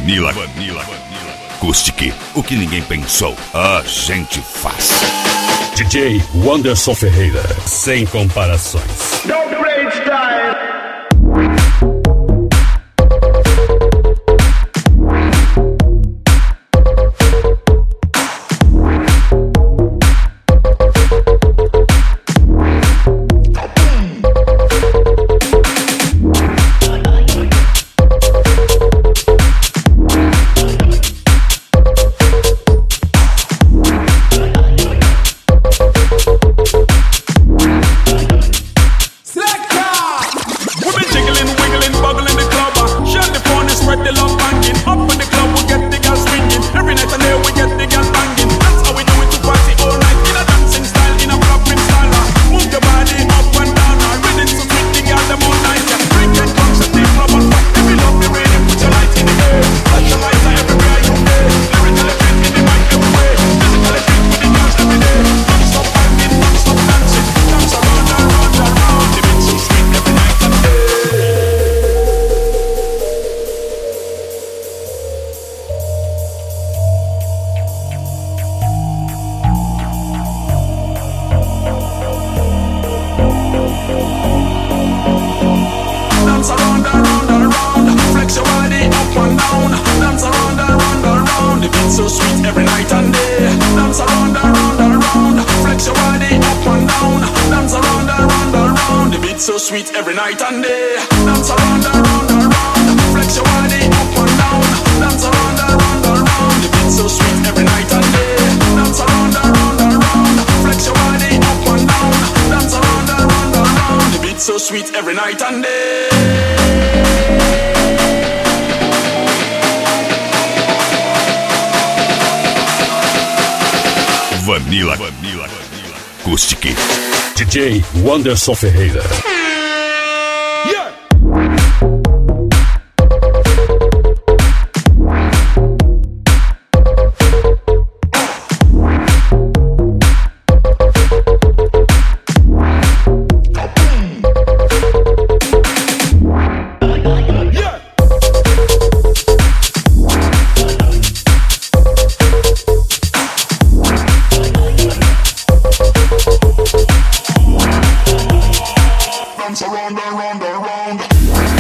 Vanilla Acoustic. O que ninguém pensou, a gente faz. DJ Wanderson Ferreira, sem comparações. Don't rage style. So sweet every night and day. Dance around, around, around. Flex your body up and down. Dance around, around, around. The beat so sweet every night and day. Dance around, around, around. Flex your body up and down. Dance around, around, around. The beat so sweet every night and day. Vanilla Acoustic. DJ Wanderson Ferreira. Dance around, around, around.